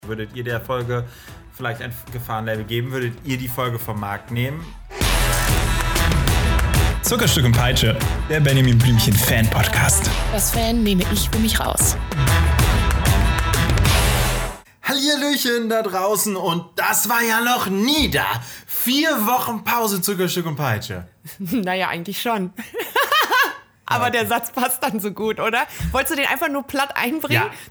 Würdet ihr der Folge vielleicht ein Gefahrenlabel geben? Würdet ihr die Folge vom Markt nehmen? Zuckerstück und Peitsche, der Benjamin Blümchen Fan-Podcast. Das Fan nehme ich für mich raus. Hallihallöchen da draußen und das war ja noch nie da. 4 Wochen Pause Zuckerstück und Peitsche. Naja, eigentlich schon. Aber der Satz passt dann so gut, oder? Wolltest du den einfach nur platt einbringen? Ja.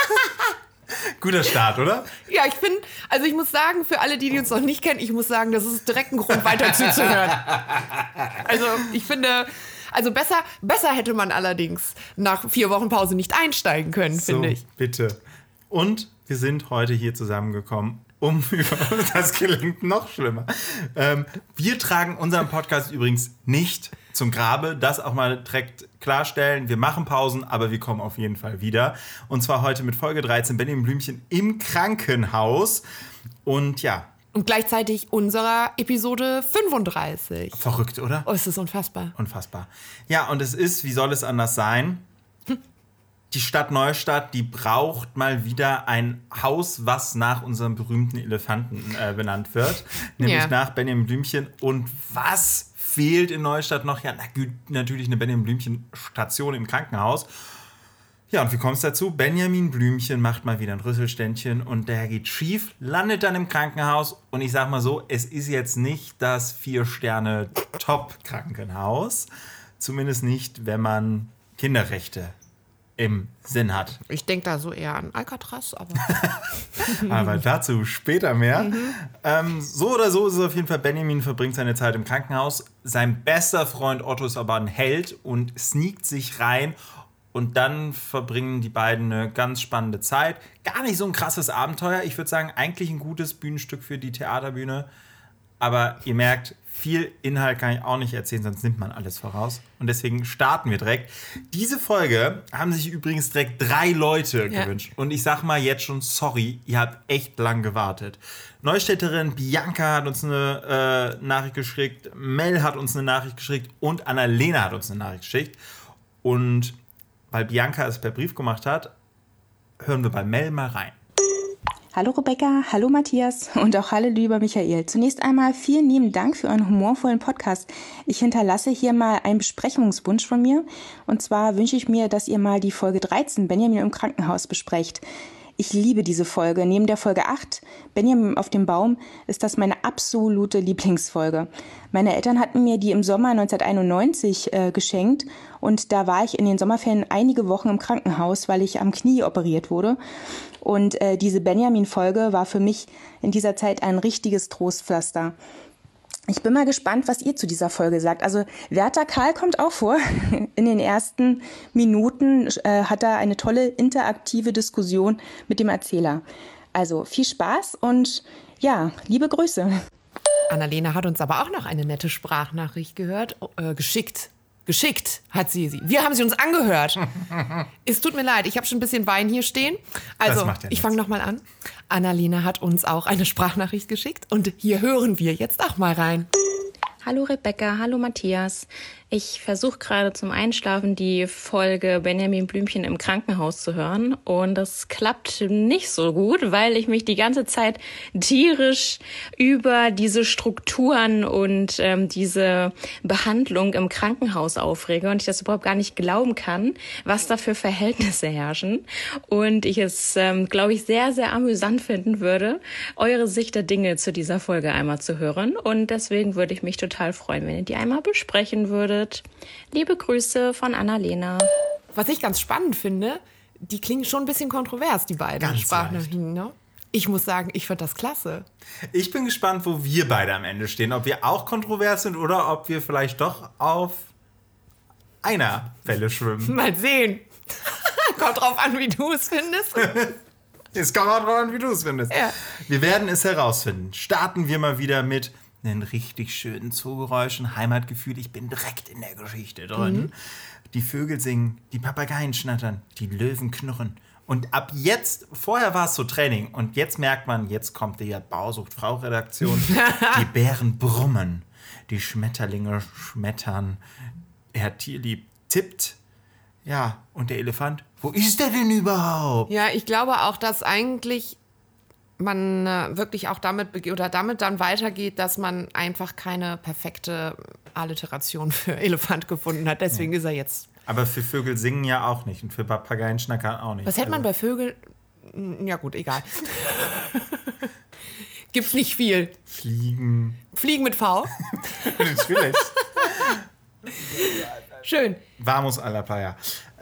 Guter Start, oder? Ja, ich finde, also ich muss sagen, für alle, die uns noch nicht kennen, ich muss sagen, das ist direkt ein Grund, weiter zuzuhören. Also ich finde, also besser hätte man allerdings nach 4 Wochen Pause nicht einsteigen können, finde ich. Bitte. Und wir sind heute hier zusammengekommen, das klingt noch schlimmer. Wir tragen unseren Podcast übrigens nicht zum Grabe, das auch mal direkt klarstellen. Wir machen Pausen, aber wir kommen auf jeden Fall wieder. Und zwar heute mit Folge 13, Benjamin Blümchen im Krankenhaus. Und ja. Und gleichzeitig unserer Episode 35. Verrückt, oder? Oh, es ist unfassbar. Unfassbar. Ja, und es ist, wie soll es anders sein? Die Stadt Neustadt, die braucht mal wieder ein Haus, was nach unserem berühmten Elefanten benannt wird. Nämlich nach Benjamin Blümchen. Und was fehlt in Neustadt noch? Ja, natürlich eine Benjamin Blümchen-Station im Krankenhaus. Ja, und wie kommt es dazu? Benjamin Blümchen macht mal wieder ein Rüsselständchen und der geht schief, landet dann im Krankenhaus. Und ich sag mal so, es ist jetzt nicht das 4-Sterne-Top-Krankenhaus. Zumindest nicht, wenn man Kinderrechte im Sinn hat. Ich denke da so eher an Alcatraz, aber... aber dazu später mehr. So oder so ist es auf jeden Fall, Benjamin verbringt seine Zeit im Krankenhaus. Sein bester Freund Otto ist aber ein Held und sneakt sich rein. Und dann verbringen die beiden eine ganz spannende Zeit. Gar nicht so ein krasses Abenteuer. Ich würde sagen, eigentlich ein gutes Bühnenstück für die Theaterbühne. Aber ihr merkt, viel Inhalt kann ich auch nicht erzählen, sonst nimmt man alles voraus. Und deswegen starten wir direkt. Diese Folge haben sich übrigens direkt 3 Leute gewünscht. Und ich sag mal jetzt schon, sorry, ihr habt echt lang gewartet. Neustädterin Bianca hat uns eine Nachricht geschickt, Mel hat uns eine Nachricht geschickt und Annalena hat uns eine Nachricht geschickt. Und weil Bianca es per Brief gemacht hat, hören wir bei Mel mal rein. Hallo Rebecca, hallo Matthias und auch hallo lieber Michael. Zunächst einmal vielen lieben Dank für euren humorvollen Podcast. Ich hinterlasse hier mal einen Besprechungswunsch von mir. Und zwar wünsche ich mir, dass ihr mal die Folge 13, Benjamin im Krankenhaus, besprecht. Ich liebe diese Folge. Neben der Folge 8, Benjamin auf dem Baum, ist das meine absolute Lieblingsfolge. Meine Eltern hatten mir die im Sommer 1991 geschenkt und da war ich in den Sommerferien einige Wochen im Krankenhaus, weil ich am Knie operiert wurde. Und diese Benjamin-Folge war für mich in dieser Zeit ein richtiges Trostpflaster. Ich bin mal gespannt, was ihr zu dieser Folge sagt. Also Werther Karl kommt auch vor. In den ersten Minuten hat er eine tolle interaktive Diskussion mit dem Erzähler. Also viel Spaß und ja, liebe Grüße. Annalena hat uns aber auch noch eine nette Sprachnachricht geschickt. Geschickt hat sie. Wir haben sie uns angehört. Es tut mir leid, ich habe schon ein bisschen Wein hier stehen. Also, ich fange nochmal an. Annalena hat uns auch eine Sprachnachricht geschickt und hier hören wir jetzt auch mal rein. Hallo Rebecca, hallo Matthias. Ich versuche gerade zum Einschlafen die Folge Benjamin Blümchen im Krankenhaus zu hören und das klappt nicht so gut, weil ich mich die ganze Zeit tierisch über diese Strukturen und diese Behandlung im Krankenhaus aufrege und ich das überhaupt gar nicht glauben kann, was da für Verhältnisse herrschen und ich es, glaube ich, sehr, sehr amüsant finden würde, eure Sicht der Dinge zu dieser Folge einmal zu hören und deswegen würde ich mich total freuen, wenn ihr die einmal besprechen würdet. Liebe Grüße von Annalena. Was ich ganz spannend finde, die klingen schon ein bisschen kontrovers, die beiden Sprachnachrichten. Ne? Ich muss sagen, ich fand das klasse. Ich bin gespannt, wo wir beide am Ende stehen. Ob wir auch kontrovers sind oder ob wir vielleicht doch auf einer Welle schwimmen. Mal sehen. Kommt drauf an, wie du es findest. Es kommt auch drauf an, wie du es findest. Ja. Wir werden es herausfinden. Starten wir mal wieder mit einen richtig schönen Zoogeräuschen, Heimatgefühl. Ich bin direkt in der Geschichte drin. Die Vögel singen, die Papageien schnattern, die Löwen knurren. Und ab jetzt, vorher war es so Training und jetzt merkt man, jetzt kommt die Bausucht-Frau-Redaktion. Die Bären brummen, die Schmetterlinge schmettern, Herr Tierlieb tippt. Ja, und der Elefant, wo ist der denn überhaupt? Ja, ich glaube auch, dass eigentlich man wirklich auch damit dann weitergeht, dass man einfach keine perfekte Alliteration für Elefant gefunden hat. Deswegen ist er jetzt. Aber für Vögel singen ja auch nicht und für Papageien schnackern auch nicht. Was hätte man bei Vögeln? Ja gut, egal. Gibt's nicht viel. Fliegen. Fliegen mit V. Natürlich. Schön. Vamos a la playa.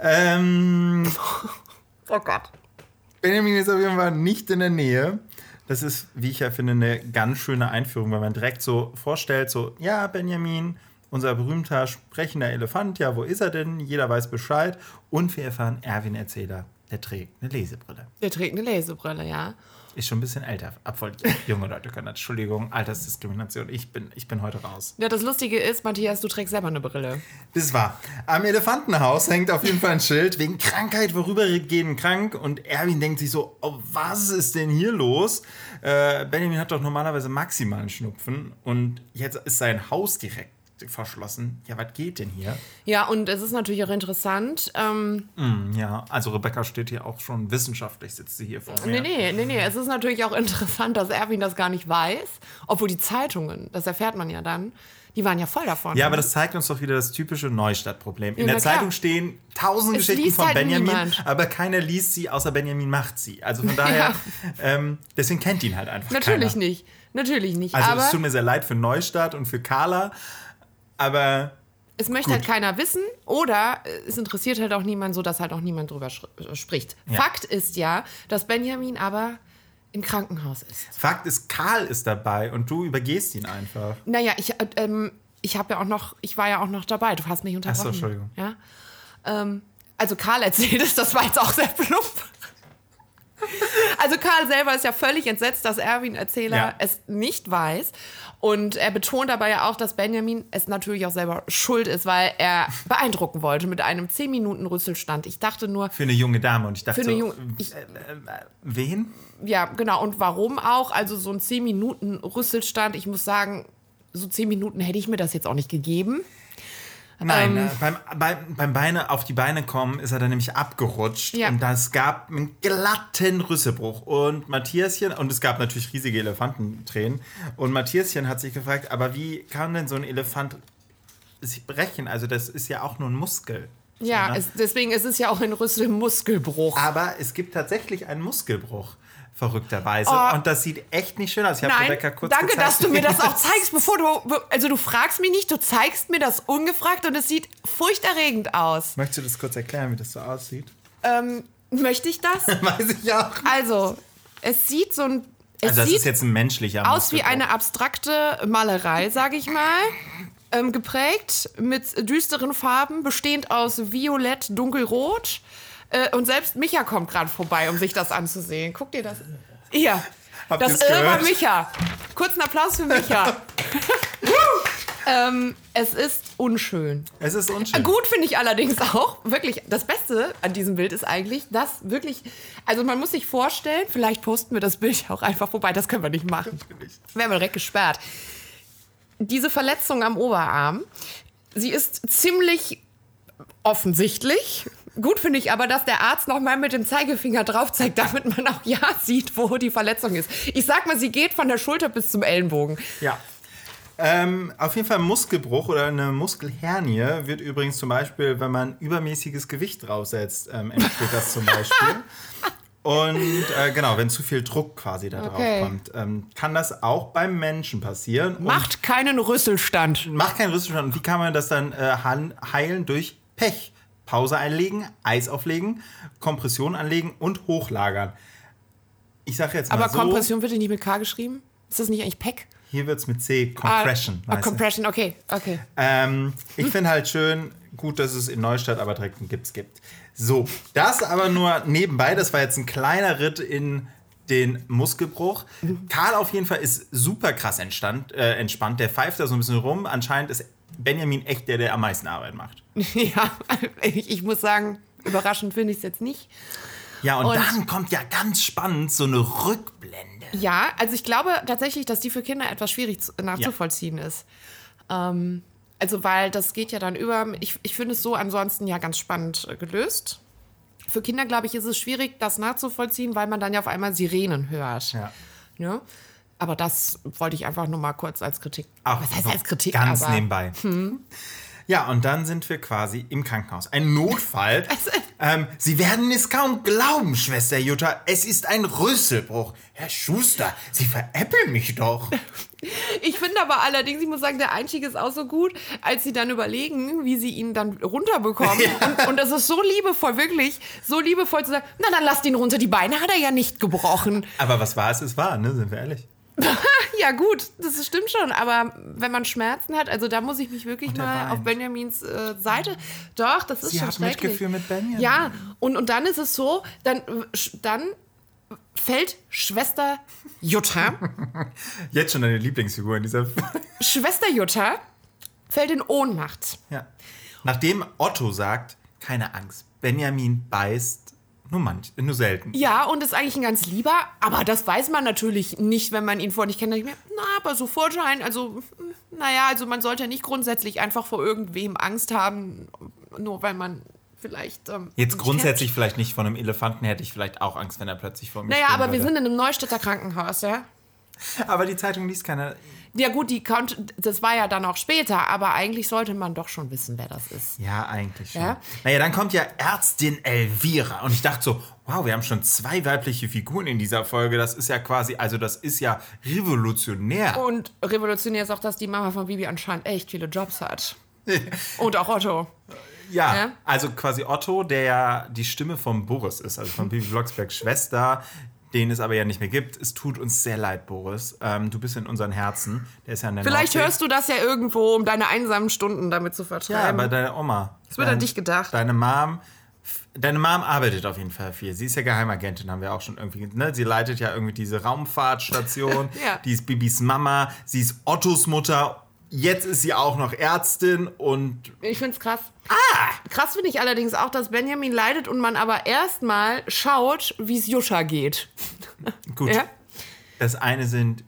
Oh Gott. Benjamin ist auf jeden Fall nicht in der Nähe. Das ist, wie ich ja finde, eine ganz schöne Einführung, weil man direkt so vorstellt, so, ja, Benjamin, unser berühmter sprechender Elefant, ja, wo ist er denn? Jeder weiß Bescheid. Und wir erfahren, Erwin Erzähler, der trägt eine Lesebrille. Der trägt eine Lesebrille, ja. Ist schon ein bisschen älter. Obwohl, junge Leute können das. Entschuldigung, Altersdiskrimination. Ich bin heute raus. Ja, das Lustige ist, Matthias, du trägst selber eine Brille. Das ist wahr. Am Elefantenhaus hängt auf jeden Fall ein Schild wegen Krankheit vorübergehend krank. Und Erwin denkt sich so, oh, was ist denn hier los? Benjamin hat doch normalerweise maximalen Schnupfen. Und jetzt ist sein Haus direkt verschlossen. Ja, was geht denn hier? Ja, und es ist natürlich auch interessant. Ja, also Rebecca steht hier auch schon wissenschaftlich, sitzt sie hier vor mir. Nee. Es ist natürlich auch interessant, dass Erwin das gar nicht weiß. Obwohl die Zeitungen, das erfährt man ja dann, die waren ja voll davon. Ja, aber das zeigt uns doch wieder das typische Neustadt-Problem. In Ja, der Zeitung stehen 1000 Es Geschichten liest von halt Benjamin, niemand. aber keiner liest sie, außer Benjamin macht sie. Also von daher, deswegen kennt ihn halt einfach Natürlich keiner. nicht. Natürlich nicht. Also aber es tut mir sehr leid für Neustadt und für Carla, aber es möchte halt keiner wissen oder es interessiert halt auch niemand, sodass halt auch niemand drüber spricht. Ja. Fakt ist ja, dass Benjamin aber im Krankenhaus ist. Fakt ist, Karl ist dabei und du übergehst ihn einfach. Naja, ich war ja auch noch dabei. Du hast mich unterbrochen. Ach so, Entschuldigung. Ja? Also Karl erzählt es, das war jetzt auch sehr plump. Also Karl selber ist ja völlig entsetzt, dass Erwin Erzähler es nicht weiß. Und er betont dabei ja auch, dass Benjamin es natürlich auch selber schuld ist, weil er beeindrucken wollte mit einem 10 Minuten Rüsselstand. Ich dachte nur... Für eine junge Dame und ich dachte Für eine so, wen? Ja, genau. Und warum auch? Also so ein 10 Minuten Rüsselstand. Ich muss sagen, so 10 Minuten hätte ich mir das jetzt auch nicht gegeben. Nein, beim Beine auf die Beine kommen ist er dann nämlich abgerutscht und das gab einen glatten Rüsselbruch und Matthiaschen, und es gab natürlich riesige Elefantentränen und Matthiaschen hat sich gefragt, aber wie kann denn so ein Elefant sich brechen? Also das ist ja auch nur ein Muskel. Ja, so, ne? deswegen ist es ja auch ein Rüsselmuskelbruch. Aber es gibt tatsächlich einen Muskelbruch. Verrückterweise. Und das sieht echt nicht schön aus. Ich habe Rebecca kurz danke, gezeigt, dass du mir das auch zeigst, bevor du fragst mich nicht, du zeigst mir das ungefragt und es sieht furchterregend aus. Möchtest du das kurz erklären, wie das so aussieht? Möchte ich das? Weiß ich auch. Also, es sieht so ein... Also das ist jetzt ein menschlicher aus wie Muskelbruch. eine abstrakte Malerei, sage ich mal. Geprägt mit düsteren Farben, bestehend aus Violett, Dunkelrot. Und selbst Micha kommt gerade vorbei, um sich das anzusehen. Guck dir das. Hier. Habt Das ihr's gehört? war Micha. Kurzen Applaus für Micha. Es ist unschön. Es ist unschön. Gut finde ich allerdings auch, wirklich, das Beste an diesem Bild ist eigentlich, dass wirklich, also man muss sich vorstellen, vielleicht posten wir das Bild ja auch einfach vorbei, das können wir nicht machen. Wären wir direkt gesperrt. Diese Verletzung am Oberarm, sie ist ziemlich offensichtlich. Gut finde ich aber, dass der Arzt noch mal mit dem Zeigefinger drauf zeigt, damit man auch sieht, wo die Verletzung ist. Ich sag mal, sie geht von der Schulter bis zum Ellenbogen. Ja. Auf jeden Fall ein Muskelbruch oder eine Muskelhernie wird übrigens zum Beispiel, wenn man übermäßiges Gewicht draufsetzt, entsteht das zum Beispiel. Und genau, wenn zu viel Druck quasi da drauf kommt, kann das auch beim Menschen passieren. Macht keinen Rüsselstand. Macht keinen Rüsselstand. Und wie kann man das dann heilen? Durch Pech. Pause einlegen, Eis auflegen, Kompression anlegen und hochlagern. Ich sage jetzt mal aber so. Aber Kompression wird nicht mit K geschrieben? Ist das nicht eigentlich Peck? Hier wird es mit C, Compression. Compression, okay. Ich finde halt schön, gut, dass es in Neustadt aber direkt einen Gips gibt. So, das aber nur nebenbei. Das war jetzt ein kleiner Ritt in den Muskelbruch. Karl auf jeden Fall ist super krass entspannt. Der pfeift da so ein bisschen rum. Anscheinend ist Benjamin echt der am meisten Arbeit macht. Ja, ich muss sagen, überraschend finde ich es jetzt nicht. Ja, und dann kommt ja ganz spannend so eine Rückblende. Ja, also ich glaube tatsächlich, dass die für Kinder etwas schwierig nachzuvollziehen ist. Also weil das geht ja dann über, ich finde es so ansonsten ja ganz spannend gelöst. Für Kinder, glaube ich, ist es schwierig, das nachzuvollziehen, weil man dann ja auf einmal Sirenen hört. Ja? Aber das wollte ich einfach nur mal kurz als Kritik. Was heißt als Kritik? Ganz nebenbei. Ja, und dann sind wir quasi im Krankenhaus. Ein Notfall. Sie werden es kaum glauben, Schwester Jutta. Es ist ein Rüsselbruch. Herr Schuster, Sie veräppeln mich doch. Ich finde aber allerdings, ich muss sagen, der Einstieg ist auch so gut, als sie dann überlegen, wie sie ihn dann runterbekommen. Ja. Und das ist so liebevoll, wirklich so liebevoll zu sagen, na dann lasst ihn runter, die Beine hat er ja nicht gebrochen. Aber was war es? Es war, ne? Sind wir ehrlich. Ja gut, das stimmt schon, aber wenn man Schmerzen hat, also da muss ich mich wirklich mal auf Benjamins Seite, doch, das ist Sie schon hat schrecklich. Mitgefühl mit Benjamin. Ja, und dann ist es so, dann fällt Schwester Jutta. Jetzt schon deine Lieblingsfigur in dieser Folge. Schwester Jutta fällt in Ohnmacht. Ja. Nachdem Otto sagt, keine Angst, Benjamin beißt nur selten. Ja, und ist eigentlich ein ganz lieber, aber das weiß man natürlich nicht, wenn man ihn vorher nicht kennt. Aber so Vorschein, also man sollte ja nicht grundsätzlich einfach vor irgendwem Angst haben, nur weil man vielleicht... Jetzt grundsätzlich vielleicht nicht, von einem Elefanten hätte ich vielleicht auch Angst, wenn er plötzlich vor mir steht. Naja, aber wir sind in einem Neustädter Krankenhaus, ja? Aber die Zeitung liest keiner... Ja gut, das war ja dann auch später, aber eigentlich sollte man doch schon wissen, wer das ist. Ja, eigentlich schon. Ja? Naja, dann kommt ja Ärztin Elvira und ich dachte so, wow, wir haben schon 2 weibliche Figuren in dieser Folge, das ist ja quasi, also das ist ja revolutionär. Und revolutionär ist auch, dass die Mama von Bibi anscheinend echt viele Jobs hat. Und auch Otto. Ja, also quasi Otto, der ja die Stimme von Boris ist, also von Bibi Blocksbergs Schwester, den es aber ja nicht mehr gibt. Es tut uns sehr leid, Boris. Du bist in unseren Herzen. Der ist ja in der Vielleicht Nordsee. Hörst du das ja irgendwo, um deine einsamen Stunden damit zu vertreiben. Ja, bei deiner Oma. Das wird an dich gedacht. Deine Mom arbeitet auf jeden Fall viel. Sie ist ja Geheimagentin, haben wir auch schon irgendwie, ne? Sie leitet ja irgendwie diese Raumfahrtstation. Ja. Die ist Bibis Mama. Sie ist Ottos Mutter. Jetzt ist sie auch noch Ärztin und... Ich find's krass. Krass finde ich allerdings auch, dass Benjamin leidet und man aber erstmal schaut, wie es Jutta geht. Gut. Ja? Das eine sind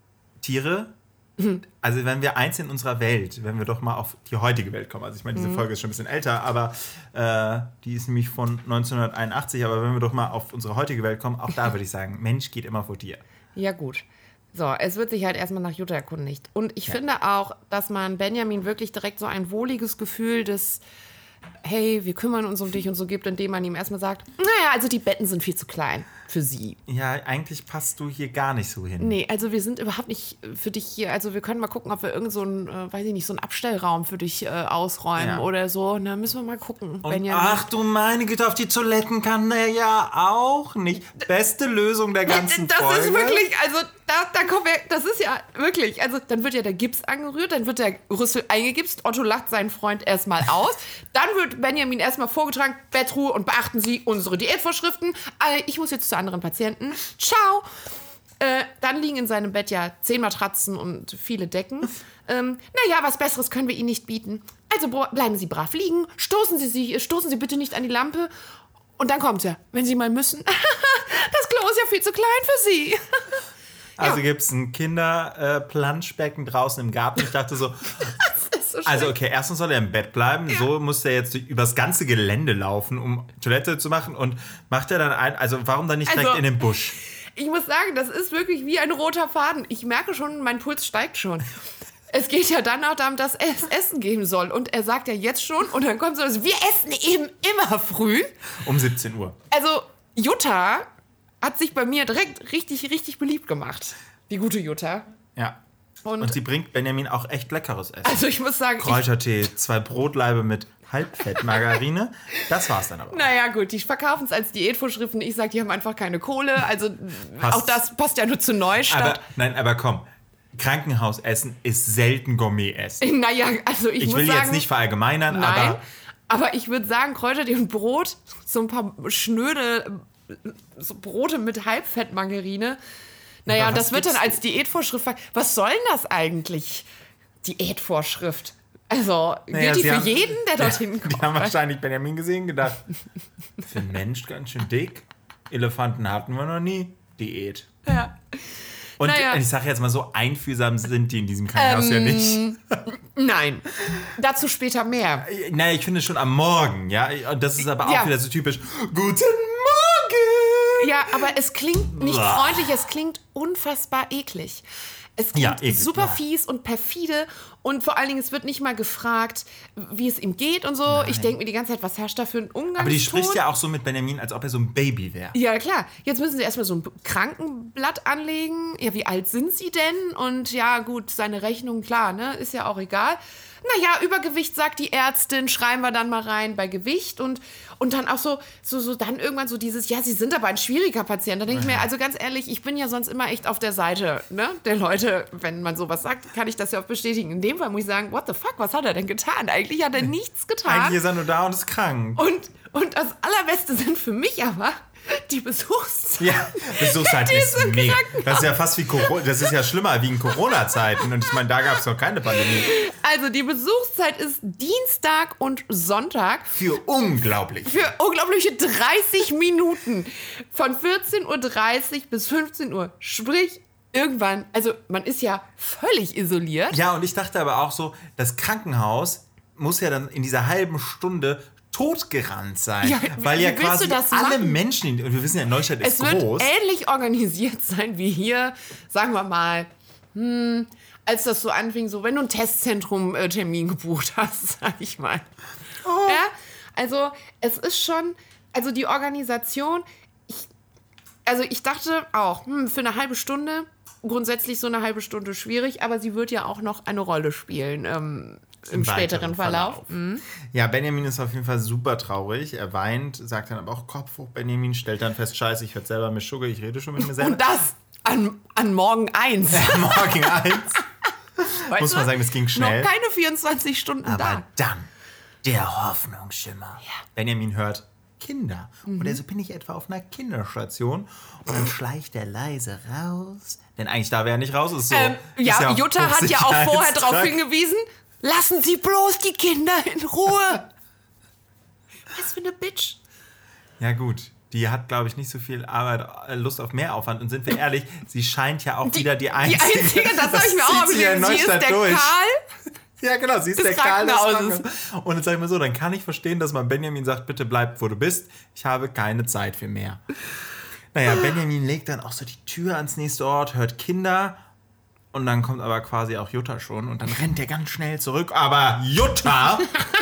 Tiere. Also wenn wir eins in unserer Welt, wenn wir doch mal auf die heutige Welt kommen. Also ich meine, diese Folge ist schon ein bisschen älter, aber die ist nämlich von 1981. Aber wenn wir doch mal auf unsere heutige Welt kommen, auch da würde ich sagen, Mensch geht immer vor Tier. Ja gut. So, es wird sich halt erstmal nach Jutta erkundigt. Und ich finde auch, dass man Benjamin wirklich direkt so ein wohliges Gefühl des, hey, wir kümmern uns um dich und so gibt, indem man ihm erstmal sagt, naja, also die Betten sind viel zu klein für sie. Ja, eigentlich passt du hier gar nicht so hin. Nee, also wir sind überhaupt nicht für dich hier, also wir können mal gucken, ob wir irgend so einen, weiß ich nicht, so einen Abstellraum für dich ausräumen oder so. Na, müssen wir mal gucken, und Benjamin. Ach du meine Güte, auf die Toiletten kann der ja auch nicht. Beste Lösung der ganzen Folge. Das ist wirklich, also da kommen wir, das ist ja wirklich, also dann wird ja der Gips angerührt, dann wird der Rüssel eingegipst, Otto lacht seinen Freund erstmal aus, dann wird Benjamin erstmal vorgetragen, Bettruhe und beachten Sie unsere Diätvorschriften. Ich muss jetzt zu anderen Patienten. Ciao. Dann liegen in seinem Bett ja 10 Matratzen und viele Decken. Naja, was Besseres können wir Ihnen nicht bieten. Also bleiben Sie brav liegen, stoßen Sie bitte nicht an die Lampe. Und dann kommt er, wenn Sie mal müssen. Das Klo ist ja viel zu klein für Sie. Also gibt es ein Kinderplanschbecken draußen im Garten. Ich dachte so, so also okay, erstens soll er im Bett bleiben. Ja. So muss er jetzt übers ganze Gelände laufen, um Toilette zu machen. Und macht er dann also warum dann nicht direkt in den Busch? Ich muss sagen, das ist wirklich wie ein roter Faden. Ich merke schon, mein Puls steigt schon. Es geht ja dann auch darum, dass es Essen geben soll. Und er sagt ja jetzt schon, und dann kommt so, wir essen eben immer früh. Um 17 Uhr. Also Jutta hat sich bei mir direkt richtig, richtig beliebt gemacht. Die gute Jutta. Ja. Und sie bringt Benjamin auch echt leckeres Essen. Also ich muss sagen... Kräutertee, 2 Brotlaibe mit Halbfettmargarine. Das war's dann aber. Naja gut, die verkaufen es als Diätvorschriften. Ich sag, die haben einfach keine Kohle. Also auch das passt ja nur zu Neustadt. Aber komm. Krankenhausessen ist selten Gourmet-Essen. Naja, also ich muss will sagen, jetzt nicht verallgemeinern, nein, aber ich würde sagen, Kräutertee und Brot, so ein paar schnöde so Brote mit Halbfettmargarine. Naja, und das wird dann als Diätvorschrift. Was soll denn das eigentlich? Diätvorschrift. Also, gilt die für jeden, der dorthin kommt? Die haben wahrscheinlich Benjamin gesehen, gedacht, für einen Mensch ganz schön dick. Elefanten hatten wir noch nie. Diät. Ja. Und ich sage jetzt mal so, einfühlsam sind die in diesem Krankenhaus ja nicht. Nein, dazu später mehr. Naja, ich finde schon am Morgen, ja. Und das ist aber auch wieder so typisch. Guten Morgen! Ja, aber es klingt nicht freundlich, es klingt unfassbar eklig. Es klingt super fies und perfide und vor allen Dingen, es wird nicht mal gefragt, wie es ihm geht und so. Nein. Ich denke mir die ganze Zeit, was herrscht da für ein Umgangston? Aber die spricht ja auch so mit Benjamin, als ob er so ein Baby wäre. Ja, klar. Jetzt müssen sie erstmal so ein Krankenblatt anlegen. Ja, wie alt sind sie denn? Und ja, gut, seine Rechnung, klar, ne, ist ja auch egal. Naja, Übergewicht, sagt die Ärztin, schreiben wir dann mal rein bei Gewicht und dann auch so dann irgendwann so dieses, ja, sie sind aber ein schwieriger Patient. Da denke ich mir, also ganz ehrlich, ich bin ja sonst immer echt auf der Seite, ne, der Leute, wenn man sowas sagt, kann ich das ja auch bestätigen. In dem Fall muss ich sagen, what the fuck, was hat er denn getan? Eigentlich hat er nichts getan. Eigentlich ist er nur da und ist krank. Und das Allerbeste sind für mich aber die Besuchszeiten. Ja, Besuchszeit ist mega. Das ist ja fast wie Corona, das ist ja schlimmer wie in Corona-Zeiten. Und ich meine, da gab es noch keine Pandemie. Also die Besuchszeit ist Dienstag und Sonntag. Für unglaubliche 30 Minuten. Von 14.30 Uhr bis 15 Uhr. Sprich, irgendwann, also man ist ja völlig isoliert. Ja, und ich dachte aber auch so, das Krankenhaus muss ja dann in dieser halben Stunde totgerannt sein. Ja, weil ja quasi alle Menschen, und wir wissen ja, Neustadt ist groß. Es wird ähnlich organisiert sein wie hier, sagen wir mal, als das so anfing, so wenn du ein Testzentrum-Termin gebucht hast, sag ich mal. Oh. Ja, also es ist schon, also die Organisation, ich dachte auch, für eine halbe Stunde, grundsätzlich so eine halbe Stunde schwierig, aber sie wird ja auch noch eine Rolle spielen im späteren Verlauf. Ja, Benjamin ist auf jeden Fall super traurig. Er weint, sagt dann aber auch Kopf hoch, Benjamin, stellt dann fest, scheiße, ich werde selber mit Sugar, ich rede schon mit mir selber. Und das an Morgen 1. Ja, Morgen 1. Muss man sagen, das ging schnell. Noch keine 24 Stunden aber da. Aber dann, der Hoffnungsschimmer. Ja. Benjamin hört Kinder. Und also bin ich etwa auf einer Kinderstation und dann schleicht er leise raus. Denn eigentlich darf er ja nicht raus. Ist so, ja, Jutta hat ja auch vorher darauf hingewiesen, lassen Sie bloß die Kinder in Ruhe. Was für eine Bitch. Ja gut, die hat, glaube ich, nicht so viel Lust auf Mehraufwand. Und sind wir ehrlich, sie scheint ja auch wieder die Einzige. Die Einzige, das habe ich mir auch aufgeschrieben. Sie ist der Karl. Ja, genau, sie ist der Karl des Krankenhauses. Und jetzt sag ich mal so, dann kann ich verstehen, dass man Benjamin sagt, bitte bleib, wo du bist. Ich habe keine Zeit für mehr. Naja, Benjamin legt dann auch so die Tür ans nächste Ort, hört Kinder. Und dann kommt aber quasi auch Jutta schon. Und dann rennt er ganz schnell zurück. Aber Jutta...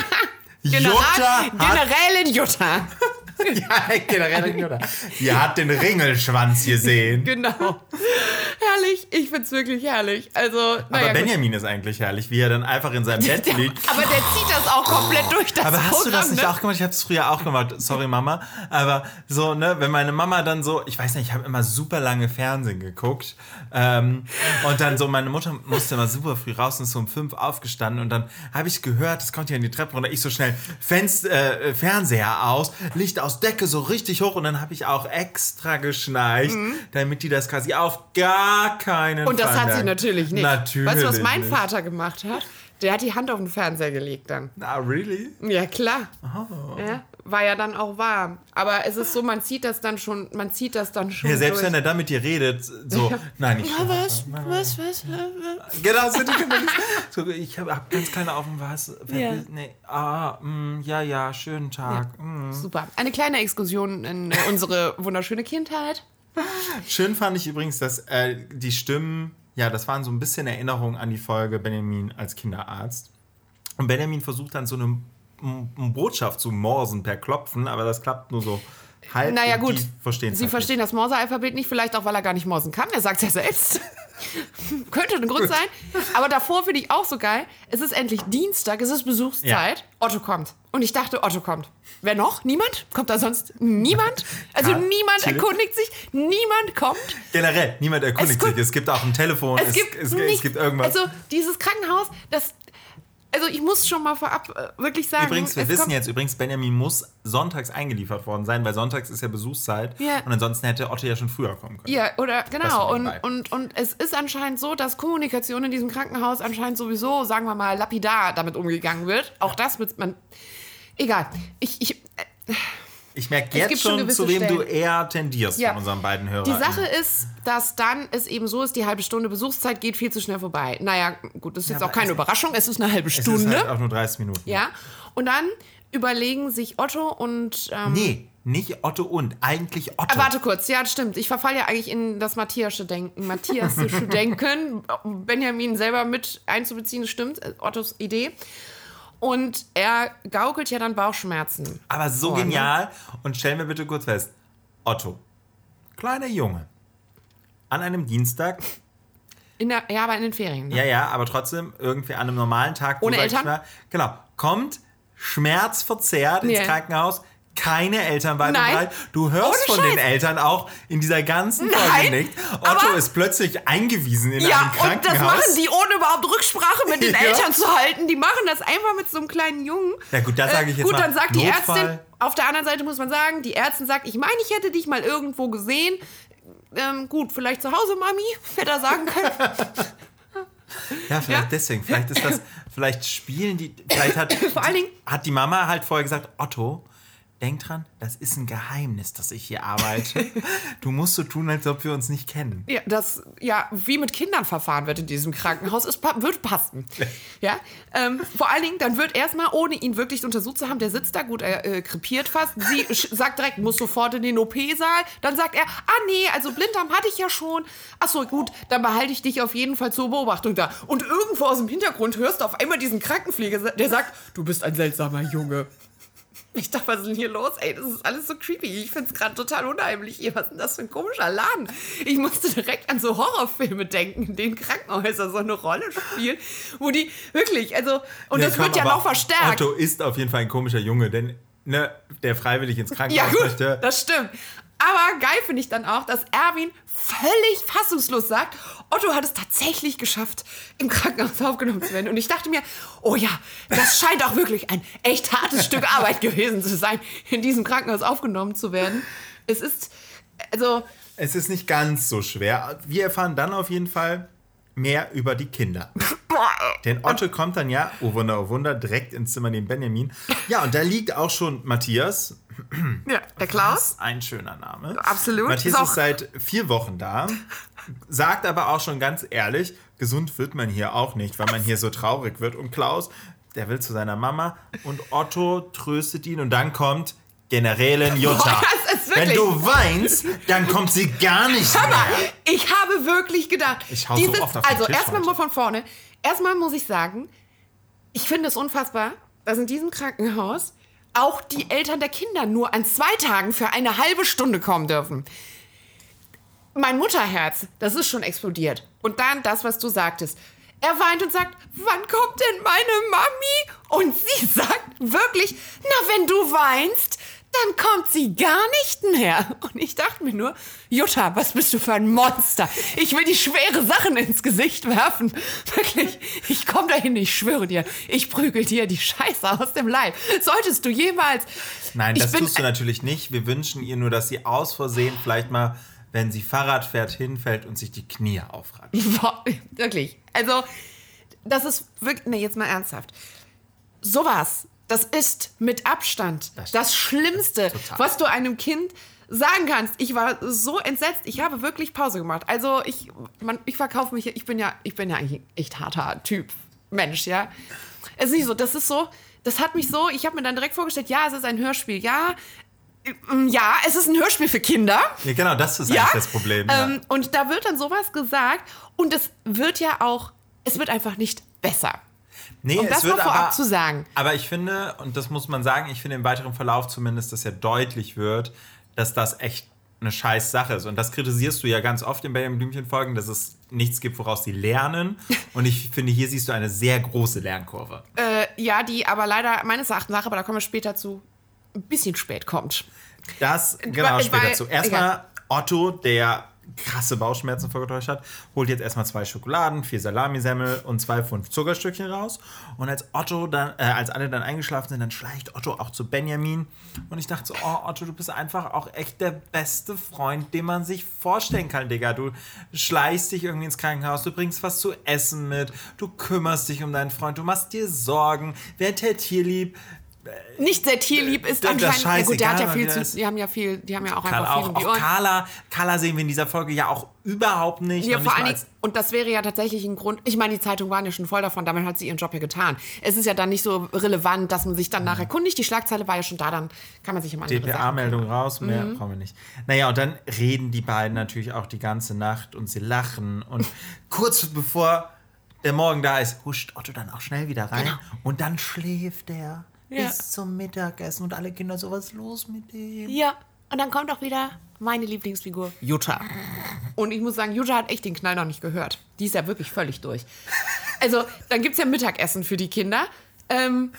Generälin Jutta. Ja, Generälin Jutta. Die hat den Ringelschwanz gesehen. Genau. Herrlich. Ich find's wirklich herrlich. Also, aber Benjamin ist eigentlich herrlich, wie er dann einfach in seinem Bett liegt. Aber der zieht das auch komplett durch das Aber hast Programm, du das nicht auch gemacht? Ich habe es früher auch gemacht. Sorry, Mama. Aber so, ne, wenn meine Mama dann so, ich weiß nicht, ich habe immer super lange Fernsehen geguckt. Und dann so, meine Mutter musste immer super früh raus und ist so um 5 aufgestanden. Und dann habe ich gehört, es kommt ja in die Treppe runter, ich so schnell Fernseher aus, Licht aus Decke so richtig hoch. Und dann habe ich auch extra geschnarcht, damit die das quasi auf gar keinen Fall. Und das hat sie natürlich nicht. Natürlich. Weißt du, was mein Vater gemacht hat? Der hat die Hand auf den Fernseher gelegt dann. Ah, really? Ja, klar. Oh. Ja, war ja dann auch warm. Aber es ist so, man zieht das dann schon Ja, selbst durch. wenn er da mit dir redet, so, nein, ich... Was? Genau, so, ich hab ganz kleine Augen, was? Ja. Nee, ja, schönen Tag. Ja, super. Eine kleine Exkursion in unsere wunderschöne Kindheit. Schön fand ich übrigens, dass die Stimmen, ja, das waren so ein bisschen Erinnerungen an die Folge Benjamin als Kinderarzt. Und Benjamin versucht dann so eine Botschaft zu morsen per Klopfen, aber das klappt nur so halb. Naja, gut, sie verstehen das Morse-Alphabet nicht, vielleicht auch, weil er gar nicht morsen kann. Er sagt es ja selbst. Könnte ein Grund sein. Aber davor finde ich auch so geil. Es ist endlich Dienstag, es ist Besuchszeit. Ja. Otto kommt. Und ich dachte, Otto kommt. Wer noch? Niemand? Kommt da sonst niemand? Also niemand erkundigt sich, niemand kommt. Generell, niemand erkundigt sich. Es gibt auch ein Telefon, es gibt irgendwas. Also dieses Krankenhaus, also ich muss schon mal vorab wirklich sagen... Übrigens, wir wissen jetzt, Benjamin muss sonntags eingeliefert worden sein, weil sonntags ist ja Besuchszeit. Ja. Und ansonsten hätte Otto ja schon früher kommen können. Ja, oder genau. Und es ist anscheinend so, dass Kommunikation in diesem Krankenhaus anscheinend sowieso, sagen wir mal, lapidar damit umgegangen wird. Auch das wird man... Egal. Ich merke jetzt schon, zu wem du eher tendierst von unseren beiden Hörern. Die Sache ist, dass dann es eben so ist, die halbe Stunde Besuchszeit geht viel zu schnell vorbei. Naja, gut, das ist jetzt auch keine Überraschung, es ist eine halbe Stunde. Es ist halt auch nur 30 Minuten. Ja, und dann überlegen sich Otto und... nee, nicht Otto und, eigentlich Otto. Warte kurz, ja, stimmt. Ich verfalle ja eigentlich in das Matthiasische Denken. Benjamin selber mit einzubeziehen, stimmt, Ottos Idee. Und er gaukelt ja dann Bauchschmerzen. Aber so genial. Und stell mir bitte kurz fest, Otto, kleiner Junge, an einem Dienstag... aber in den Ferien. Ne? Ja, aber trotzdem irgendwie an einem normalen Tag. Ohne Eltern? Genau, kommt schmerzverzerrt ins Krankenhaus. Keine Eltern weit und breit. Du hörst von den Eltern auch in dieser ganzen Folge nicht. Otto ist plötzlich eingewiesen in einem Krankenhaus. Und das machen die, ohne überhaupt Rücksprache mit den Eltern zu halten. Die machen das einfach mit so einem kleinen Jungen. Ja gut, das sage ich jetzt mal. Gut, dann sagt die Ärztin, auf der anderen Seite muss man sagen, die Ärztin sagt, ich meine, ich hätte dich mal irgendwo gesehen. Gut, vielleicht zu Hause, Mami, hätte er sagen können. Ja, vielleicht deswegen. Vielleicht ist das, vielleicht spielen die, vielleicht Vor allen Dingen hat die Mama halt vorher gesagt, Otto, denk dran, das ist ein Geheimnis, dass ich hier arbeite. Du musst so tun, als ob wir uns nicht kennen. Ja, wie mit Kindern verfahren wird in diesem Krankenhaus, wird passen. Ja? Vor allen Dingen, dann wird erstmal, ohne ihn wirklich untersucht zu haben, der sitzt da, gut, er krepiert fast. Sie sagt direkt, muss sofort in den OP-Saal. Dann sagt er, nee, also Blinddarm hatte ich ja schon. Achso, gut, dann behalte ich dich auf jeden Fall zur Beobachtung da. Und irgendwo aus dem Hintergrund hörst du auf einmal diesen Krankenpfleger, der sagt, du bist ein seltsamer Junge. Ich dachte, was ist denn hier los? Ey, das ist alles so creepy. Ich finde es gerade total unheimlich hier. Was ist denn das für ein komischer Laden? Ich musste direkt an so Horrorfilme denken, in denen Krankenhäuser so eine Rolle spielen, wo die wirklich, also, und das wird ja noch verstärkt. Otto ist auf jeden Fall ein komischer Junge, denn der freiwillig ins Krankenhaus möchte. Ja gut, das stimmt. Aber geil finde ich dann auch, dass Erwin völlig fassungslos sagt, Otto hat es tatsächlich geschafft, im Krankenhaus aufgenommen zu werden. Und ich dachte mir, oh ja, das scheint auch wirklich ein echt hartes Stück Arbeit gewesen zu sein, in diesem Krankenhaus aufgenommen zu werden. Es ist nicht ganz so schwer. Wir erfahren dann auf jeden Fall mehr über die Kinder. Denn Otto kommt dann oh Wunder, direkt ins Zimmer neben Benjamin. Ja, und da liegt auch schon Matthias. Ja, der Klaus. Was ein schöner Name. Absolut. Matthias ist seit 4 Wochen da, sagt aber auch schon ganz ehrlich, gesund wird man hier auch nicht, weil man hier so traurig wird. Und Klaus, der will zu seiner Mama und Otto tröstet ihn und dann kommt Generälin Jutta. Wenn du weinst, dann kommt sie gar nicht mehr. Ich habe wirklich gedacht, ich hau so oft auf den also Tisch erstmal heute. mal von vorne. Erstmal muss ich sagen, ich finde es unfassbar, dass in diesem Krankenhaus auch die Eltern der Kinder nur an 2 Tagen für eine halbe Stunde kommen dürfen. Mein Mutterherz, das ist schon explodiert. Und dann das, was du sagtest. Er weint und sagt, wann kommt denn meine Mami? Und sie sagt wirklich, na, wenn du weinst, dann kommt sie gar nicht mehr. Und ich dachte mir nur, Jutta, was bist du für ein Monster? Ich will die schwere Sachen ins Gesicht werfen. Wirklich, ich komme dahin, ich schwöre dir, ich prügel dir die Scheiße aus dem Leib. Solltest du jemals... Nein, das tust du natürlich nicht. Wir wünschen ihr nur, dass sie aus Versehen vielleicht mal, wenn sie Fahrrad fährt, hinfällt und sich die Knie aufratscht. Wirklich. Also, das ist wirklich... Nee, jetzt mal ernsthaft. Sowas... Das ist mit Abstand das Schlimmste, was du einem Kind sagen kannst. Ich war so entsetzt. Ich habe wirklich Pause gemacht. Also ich verkaufe mich. Ich bin ja eigentlich ein echt harter Typ, Mensch, ja. Es ist nicht so. Das ist so. Das hat mich so. Ich habe mir dann direkt vorgestellt, ja, es ist ein Hörspiel, ja, es ist ein Hörspiel für Kinder. Ja, genau, das ist eigentlich das Problem. Ja. Und da wird dann sowas gesagt und es wird ja auch. Es wird einfach nicht besser. Nee, um das es wird mal vorab zu sagen. Aber ich finde, und das muss man sagen, ich finde im weiteren Verlauf zumindest, dass ja deutlich wird, dass das echt eine scheiß Sache ist. Und das kritisierst du ja ganz oft in Benjamin Blümchen-Folgen, dass es nichts gibt, woraus sie lernen. Und ich finde, hier siehst du eine sehr große Lernkurve. Ja, die aber leider meines Erachtens nach, aber da kommen wir später zu, ein bisschen spät kommt. Das, genau, später zu. Erstmal Otto, der krasse Bauchschmerzen vorgetäuscht hat, holt jetzt erstmal 2 Schokoladen, 4 Salamisemmel und 2 Pfund Zuckerstückchen raus. Und als alle dann eingeschlafen sind, dann schleicht Otto auch zu Benjamin. Und ich dachte so, oh Otto, du bist einfach auch echt der beste Freund, den man sich vorstellen kann, Digga. Du schleichst dich irgendwie ins Krankenhaus, du bringst was zu essen mit, du kümmerst dich um deinen Freund, du machst dir Sorgen, wer hält hier lieb? nicht sehr tierlieb ist anscheinend. Ja gut, der hat ja viel zu... Die haben ja auch einfach viel um die Ohren. Carla sehen wir in dieser Folge ja auch überhaupt nicht. Ja, vor allen Dingen, und das wäre ja tatsächlich ein Grund... Ich meine, die Zeitungen waren ja schon voll davon, damit hat sie ihren Job ja getan. Es ist ja dann nicht so relevant, dass man sich danach erkundigt. Die Schlagzeile war ja schon da, dann kann man sich um andere Sachen DPA-Meldung raus, mehr brauchen wir nicht. Naja, und dann reden die beiden natürlich auch die ganze Nacht und sie lachen. Und kurz bevor der Morgen da ist, huscht Otto dann auch schnell wieder rein. Genau. Und dann schläft er. Bis zum Mittagessen und alle Kinder so, was ist los mit dem? Ja, und dann kommt auch wieder meine Lieblingsfigur, Jutta. Und ich muss sagen, Jutta hat echt den Knall noch nicht gehört. Die ist ja wirklich völlig durch. Also, dann gibt es ja Mittagessen für die Kinder. Dann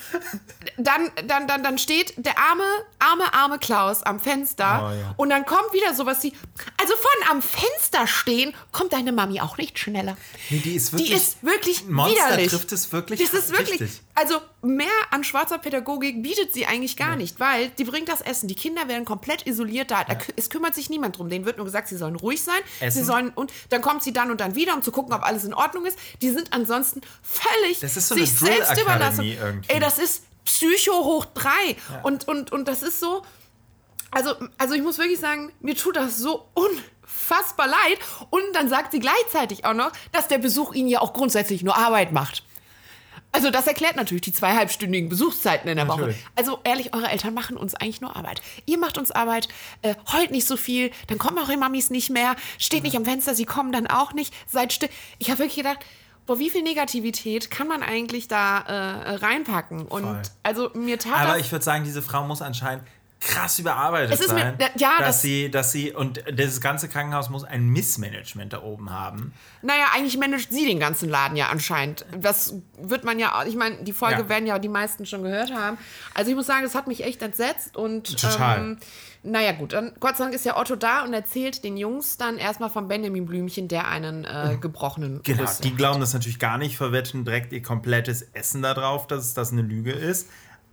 steht der arme Klaus am Fenster und dann kommt wieder sowas wie, also von am Fenster stehen kommt deine Mami auch nicht schneller. Nee, die ist wirklich Monster widerlich. Trifft es wirklich. Das ist wirklich, richtig. Also mehr an schwarzer Pädagogik bietet sie eigentlich gar nicht, weil die bringt das Essen. Die Kinder werden komplett isoliert da. Es kümmert sich niemand drum. Denen wird nur gesagt, sie sollen ruhig sein. Und dann kommt sie dann und dann wieder, um zu gucken, ob alles in Ordnung ist. Die sind ansonsten völlig sich selbst überlassen. Irgendwie. Ey, das ist Psycho hoch 3. Ja. Und das ist so, also ich muss wirklich sagen, mir tut das so unfassbar leid. Und dann sagt sie gleichzeitig auch noch, dass der Besuch ihnen ja auch grundsätzlich nur Arbeit macht. Also das erklärt natürlich die 2 halbstündigen Besuchszeiten in der Woche. Also ehrlich, eure Eltern machen uns eigentlich nur Arbeit. Ihr macht uns Arbeit, heult nicht so viel, dann kommen eure Mamis nicht mehr, steht nicht am Fenster, sie kommen dann auch nicht, seid still. Ich habe wirklich gedacht, boah, wie viel Negativität kann man eigentlich da reinpacken? Und voll. Also mir tat Aber ich würde sagen, diese Frau muss anscheinend krass überarbeitet sein. Dass sie und das ganze Krankenhaus muss ein Missmanagement da oben haben. Naja, eigentlich managt sie den ganzen Laden ja anscheinend. Das wird man ja, ich meine, die Folge werden ja die meisten schon gehört haben. Also ich muss sagen, das hat mich echt entsetzt und total. Naja gut, dann Gott sei Dank ist ja Otto da und erzählt den Jungs dann erstmal von Benjamin Blümchen, der einen gebrochenen Genau, Riss die glauben das natürlich gar nicht, verwetten direkt ihr komplettes Essen da drauf, dass das eine Lüge ist.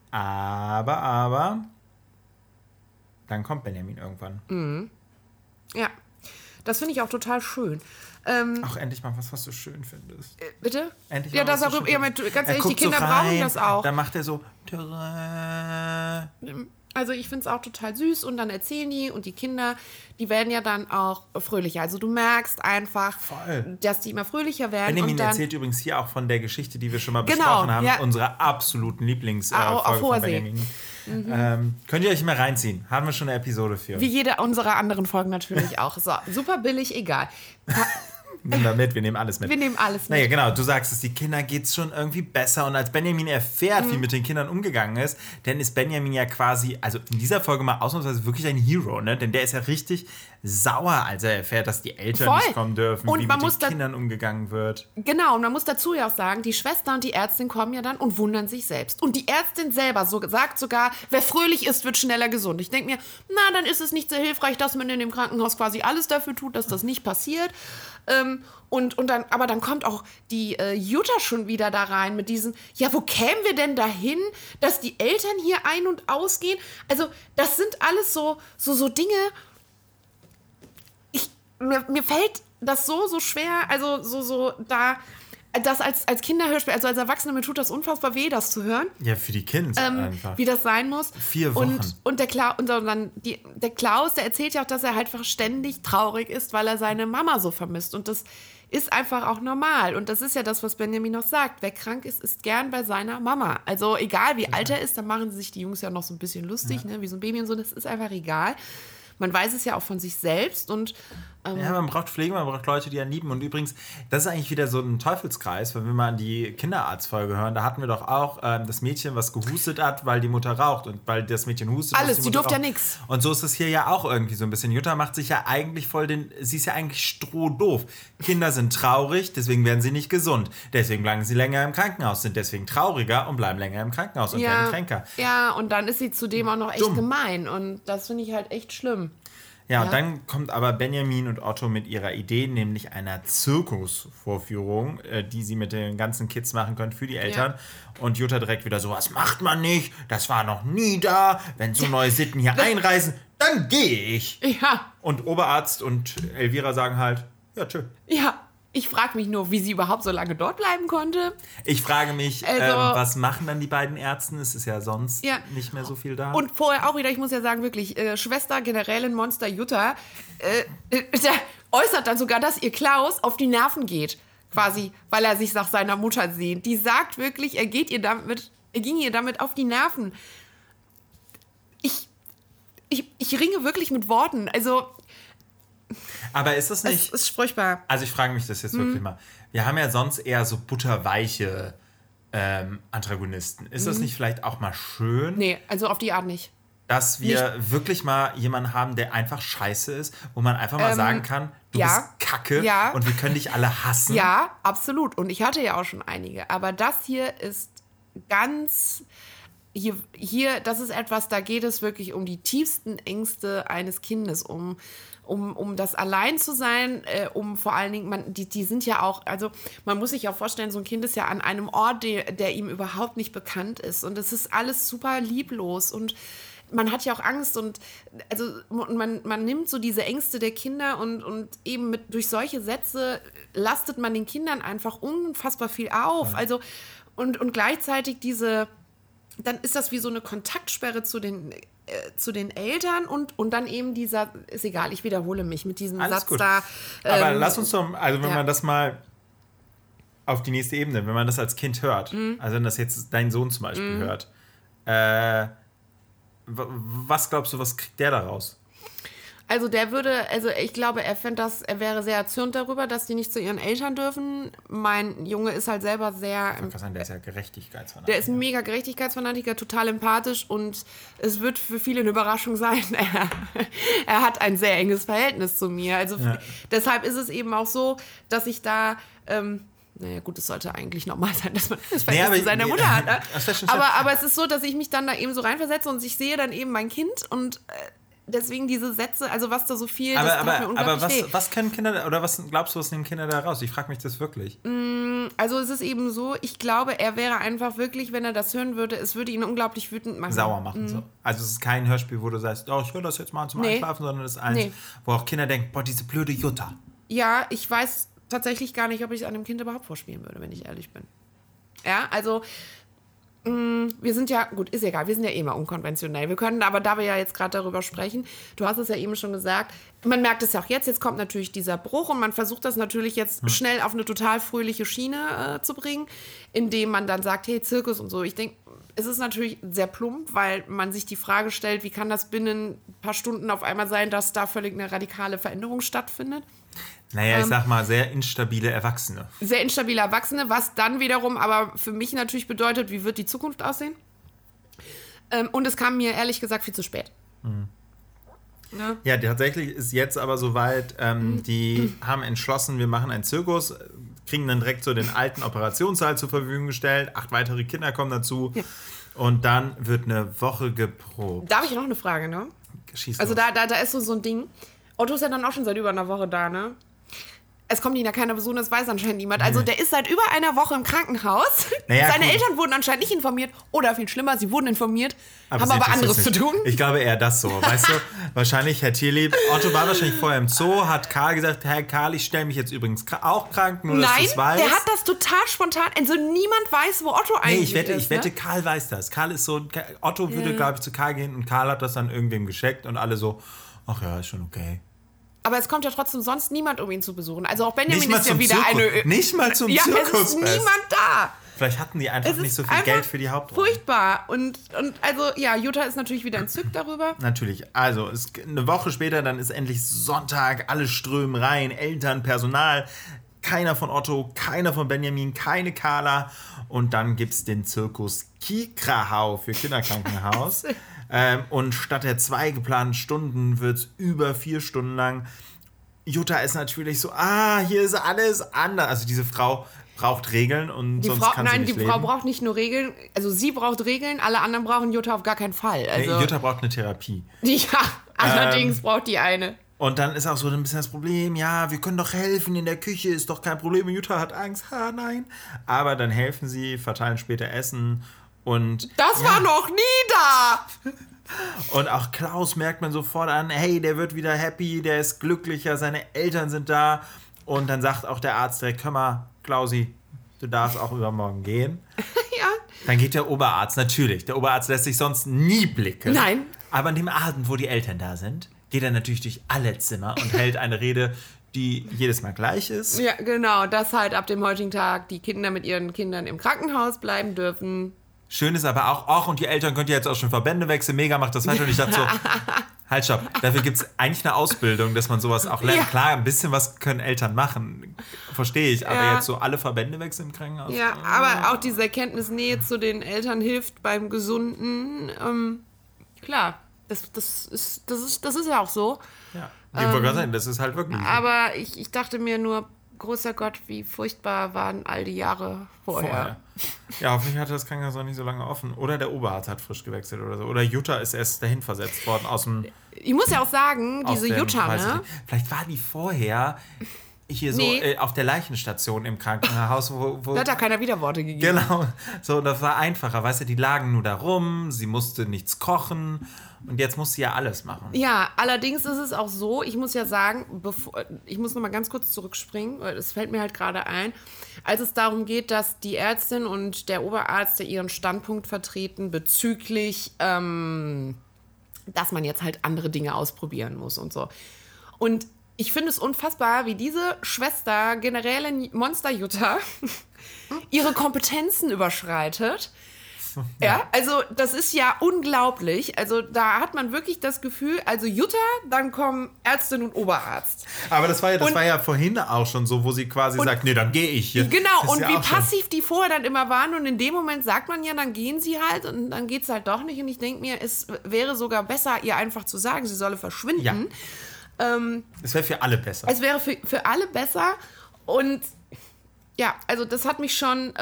Aber dann kommt Benjamin irgendwann. Mhm. Ja, das finde ich auch total schön. Auch endlich mal was du schön findest. Bitte? Endlich mal das auch, ganz ehrlich, die Kinder brauchen das auch. Dann macht er so. Also ich finde es auch total süß und dann erzählen die und die Kinder, die werden ja dann auch fröhlicher. Also du merkst einfach, dass die immer fröhlicher werden. Benjamin erzählt übrigens hier auch von der Geschichte, die wir schon mal besprochen haben, unserer absoluten Lieblingsfolge von Benjamin. Könnt ihr euch mal reinziehen. Haben wir schon eine Episode für. Wie jede unserer anderen Folgen natürlich auch. So, super billig, egal. Nimm da mit, wir nehmen alles mit. Wir nehmen alles mit. Naja, genau, du sagst es, die Kinder geht's schon irgendwie besser. Und als Benjamin erfährt, wie mit den Kindern umgegangen ist, dann ist Benjamin ja quasi, also in dieser Folge mal ausnahmsweise wirklich ein Hero, ne? Denn der ist ja richtig sauer, als er erfährt, dass die Eltern nicht kommen dürfen, und wie mit den Kindern umgegangen wird. Genau, und man muss dazu ja auch sagen, die Schwester und die Ärztin kommen ja dann und wundern sich selbst. Und die Ärztin selber sagt sogar, wer fröhlich ist, wird schneller gesund. Ich denke mir, na, dann ist es nicht sehr hilfreich, dass man in dem Krankenhaus quasi alles dafür tut, dass das nicht passiert. Aber dann kommt auch die Jutta schon wieder da rein mit diesen, ja, wo kämen wir denn dahin, dass die Eltern hier ein- und ausgehen? Also, das sind alles so Dinge, mir fällt das so schwer, also das als Kinderhörspiel, also als Erwachsene, mir tut das unfassbar weh, das zu hören. Ja, für die Kinder einfach. Wie das sein muss. 4 Wochen. Und der Klaus, der erzählt ja auch, dass er halt einfach ständig traurig ist, weil er seine Mama so vermisst. Und das ist einfach auch normal. Und das ist ja das, was Benjamin noch sagt. Wer krank ist gern bei seiner Mama. Also egal, wie alt er ist, dann machen sich die Jungs ja noch so ein bisschen lustig, ne, wie so ein Baby und so. Das ist einfach egal. Man weiß es ja auch von sich selbst und ja, man braucht Pflege, man braucht Leute, die einen lieben. Und übrigens, das ist eigentlich wieder so ein Teufelskreis, wenn wir mal an die Kinderarztfolge hören, da hatten wir doch auch das Mädchen, was gehustet hat, weil die Mutter raucht und weil das Mädchen hustet. Alles, die durfte ja nichts. Und so ist es hier ja auch irgendwie so ein bisschen. Jutta macht sich ja eigentlich sie ist ja eigentlich strohdoof. Kinder sind traurig, deswegen werden sie nicht gesund. Deswegen bleiben sie länger im Krankenhaus, sind deswegen trauriger und bleiben länger im Krankenhaus und werden kränker. Ja, und dann ist sie zudem auch noch echt gemein und das finde ich halt echt schlimm. Ja, und dann kommt aber Benjamin und Otto mit ihrer Idee, nämlich einer Zirkusvorführung, die sie mit den ganzen Kids machen können für die Eltern. Ja. Und Jutta direkt wieder so, was macht man nicht? Das war noch nie da. Wenn so neue Sitten hier einreisen, dann gehe ich. Ja. Und Oberarzt und Elvira sagen halt, ja, tschö. Ja. Ich frage mich nur, wie sie überhaupt so lange dort bleiben konnte. Ich frage mich, was machen dann die beiden Ärzte? Es ist ja sonst nicht mehr so viel da. Und vorher auch wieder, ich muss ja sagen, wirklich, Schwester Generälin Monster Jutta äußert dann sogar, dass ihr Klaus auf die Nerven geht. Quasi, weil er sich nach seiner Mutter sehnt. Die sagt wirklich, er ging ihr damit auf die Nerven. Ich ringe wirklich mit Worten. Also... Aber ist das nicht... Es ist furchtbar. Also ich frage mich das jetzt wirklich mal. Wir haben ja sonst eher so butterweiche Antagonisten. Ist das nicht vielleicht auch mal schön? Nee, also auf die Art nicht. Dass wir wirklich mal jemanden haben, der einfach scheiße ist, wo man einfach mal sagen kann, du bist Kacke und wir können dich alle hassen. Ja, absolut. Und ich hatte ja auch schon einige. Aber das hier ist ganz... Hier, das ist etwas, da geht es wirklich um die tiefsten Ängste eines Kindes, um das Allein zu sein, um vor allen Dingen, die sind ja auch, also man muss sich auch vorstellen, so ein Kind ist ja an einem Ort, der ihm überhaupt nicht bekannt ist und es ist alles super lieblos und man hat ja auch Angst und also man nimmt so diese Ängste der Kinder und eben durch solche Sätze lastet man den Kindern einfach unfassbar viel auf, also und gleichzeitig dann ist das wie so eine Kontaktsperre zu den Eltern und dann eben dieser, ist egal, ich wiederhole mich mit diesem Alles Satz gut. da. Aber lass uns doch, also wenn man das mal auf die nächste Ebene, wenn man das als Kind hört, also wenn das jetzt dein Sohn zum Beispiel hört, was glaubst du, was kriegt der daraus? Also ich glaube, er wäre sehr erzürnt darüber, dass die nicht zu ihren Eltern dürfen. Mein Junge ist halt selber sehr... Ich kann sagen, der ist ja Gerechtigkeitsfanatiker. Der ist ein mega Gerechtigkeitsfanatiker, total empathisch und es wird für viele eine Überraschung sein. Er hat ein sehr enges Verhältnis zu mir. Also deshalb ist es eben auch so, dass ich da... naja, gut, es sollte eigentlich normal sein, dass man das Verhältnis zu seiner Mutter hat. Ne? Aber es ist so, dass ich mich dann da eben so reinversetze und ich sehe dann eben mein Kind und... Deswegen diese Sätze, also was da so viel, das tut mir unglaublich weh. Was können Kinder, oder was glaubst du, was nehmen Kinder da raus? Ich frage mich das wirklich. Also es ist eben so, ich glaube, er wäre einfach wirklich, wenn er das hören würde, es würde ihn unglaublich wütend machen. Sauer machen, so. Also es ist kein Hörspiel, wo du sagst, ich höre das jetzt mal zum Einschlafen, sondern es ist eins, wo auch Kinder denken, boah, diese blöde Jutta. Ja, ich weiß tatsächlich gar nicht, ob ich es einem Kind überhaupt vorspielen würde, wenn ich ehrlich bin. Ja, also... Wir sind ja, gut, ist egal, wir sind ja eh mal unkonventionell. Wir können, aber da wir ja jetzt gerade darüber sprechen, du hast es ja eben schon gesagt, man merkt es ja auch jetzt kommt natürlich dieser Bruch und man versucht das natürlich jetzt schnell auf eine total fröhliche Schiene zu bringen, indem man dann sagt, hey, Zirkus und so. Ich denke, es ist natürlich sehr plump, weil man sich die Frage stellt, wie kann das binnen ein paar Stunden auf einmal sein, dass da völlig eine radikale Veränderung stattfindet? Naja, ich sag mal, sehr instabile Erwachsene. Sehr instabile Erwachsene, was dann wiederum aber für mich natürlich bedeutet, wie wird die Zukunft aussehen? Und es kam mir ehrlich gesagt viel zu spät. Ja, tatsächlich ist jetzt aber soweit, die haben entschlossen, wir machen einen Zirkus, kriegen dann direkt so den alten Operationssaal zur Verfügung gestellt, 8 weitere Kinder kommen dazu und dann wird eine Woche geprobt. Da habe ich noch eine Frage, ne? Schieß also los. da ist so ein Ding. Otto ist ja dann auch schon seit über einer Woche da, ne? Es kommt ihn ja keiner besuchen, das weiß anscheinend niemand. Also der ist seit über einer Woche im Krankenhaus. Naja, seine Eltern wurden anscheinend nicht informiert. Oder viel schlimmer, sie wurden informiert, haben aber anderes zu tun. Ich glaube eher das so, weißt du? Wahrscheinlich, Herr Tierlieb, Otto war wahrscheinlich vorher im Zoo, hat Karl gesagt, Herr Karl, ich stelle mich jetzt übrigens auch krank, nur dass du es weißt. Der hat das total spontan, also niemand weiß, wo Otto eigentlich ist. Ich wette, Karl weiß das. Karl ist so, Otto würde, glaube ich, zu Karl gehen und Karl hat das dann irgendwem gescheckt und alle so, ach ja, ist schon okay. Aber es kommt ja trotzdem sonst niemand, um ihn zu besuchen. Also auch Benjamin ist ja wieder Nicht mal zum Zirkus. Ja, es ist niemand da. Vielleicht hatten die einfach nicht so viel Geld für die Hauptrolle. Furchtbar. Und also, ja, Jutta ist natürlich wieder entzückt darüber. Natürlich. Also, eine Woche später, dann ist endlich Sonntag, alle strömen rein, Eltern, Personal. Keiner von Otto, keiner von Benjamin, keine Carla. Und dann gibt es den Zirkus Kikrahau für Kinderkrankenhaus. Und statt der 2 geplanten Stunden wird es über 4 Stunden lang. Jutta ist natürlich so, hier ist alles anders. Also diese Frau braucht Regeln und sonst kann sie nicht leben. Nein, die Frau braucht nicht nur Regeln, also sie braucht Regeln, alle anderen brauchen Jutta auf gar keinen Fall. Also, nee, Jutta braucht eine Therapie. Ja, allerdings braucht die eine. Und dann ist auch so ein bisschen das Problem, ja, wir können doch helfen, in der Küche ist doch kein Problem. Jutta hat Angst, nein. Aber dann helfen sie, verteilen später Essen und... Das war noch nie da! Und auch Klaus merkt man sofort an, hey, der wird wieder happy, der ist glücklicher, seine Eltern sind da. Und dann sagt auch der Arzt direkt, hör mal, Klausi, du darfst auch übermorgen gehen. Ja. Dann geht der Oberarzt, natürlich. Der Oberarzt lässt sich sonst nie blicken. Nein. Aber an dem Abend, wo die Eltern da sind, geht er natürlich durch alle Zimmer und hält eine Rede, die jedes Mal gleich ist. Ja, genau, dass halt ab dem heutigen Tag die Kinder mit ihren Kindern im Krankenhaus bleiben dürfen. Schön ist aber auch, und die Eltern könnt ihr jetzt auch schon Verbände wechseln, mega, macht das weiter. Und ich dachte so, halt, stopp, dafür gibt es eigentlich eine Ausbildung, dass man sowas auch lernt. Ja. Klar, ein bisschen was können Eltern machen, verstehe ich, aber jetzt so alle Verbände wechseln im Krankenhaus. Ja, aber auch diese Erkenntnis, Nähe zu den Eltern hilft beim Gesunden. Klar, das ist ja auch so. Ja. Ich wollte gerade sagen, das ist halt wirklich so. Aber ich dachte mir nur, großer Gott, wie furchtbar waren all die Jahre vorher. Ja, hoffentlich hatte das Krankenhaus noch nicht so lange offen. Oder der Oberarzt hat frisch gewechselt oder so. Oder Jutta ist erst dahin versetzt worden aus dem... Ich muss ja auch sagen, diese Jutta, ne? Vielleicht war die vorher hier so auf der Leichenstation im Krankenhaus, wo Da hat da keiner Widerworte gegeben. Genau, so, das war einfacher, weißt du, die lagen nur da rum, sie musste nichts kochen und jetzt muss sie ja alles machen. Ja, allerdings ist es auch so, ich muss ja sagen, ich muss noch mal ganz kurz zurückspringen, weil es fällt mir halt gerade ein, als es darum geht, dass die Ärztin und der Oberarzt ja ihren Standpunkt vertreten bezüglich, dass man jetzt halt andere Dinge ausprobieren muss und so. Und ich finde es unfassbar, wie diese Schwester, generelle Monster-Jutta, ihre Kompetenzen überschreitet. Ja, also das ist ja unglaublich. Also da hat man wirklich das Gefühl, also Jutta, dann kommen Ärztin und Oberarzt. Aber das war ja vorhin auch schon so, wo sie quasi sagt, nee, dann gehe ich hier. Genau, das und ja wie auch schon. passiv die vorher dann immer waren. Und in dem Moment sagt man ja, dann gehen sie halt und dann geht es halt doch nicht. Und ich denke mir, es wäre sogar besser, ihr einfach zu sagen, sie solle verschwinden. Ja. Es wäre für alle besser. Es wäre für alle besser. Und ja, also das hat mich schon